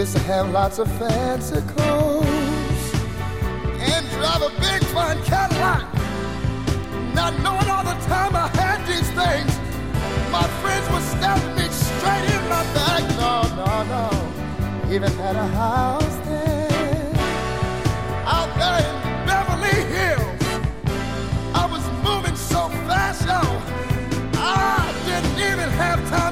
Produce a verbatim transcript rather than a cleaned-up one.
Used to have lots of fancy clothes and drive a big fine Cadillac. Not knowing all the time I had these things, my friends would stab me straight in my back. No, no, no. Even had a house there out there in Beverly Hills. I was moving so fast, yo, I didn't even have time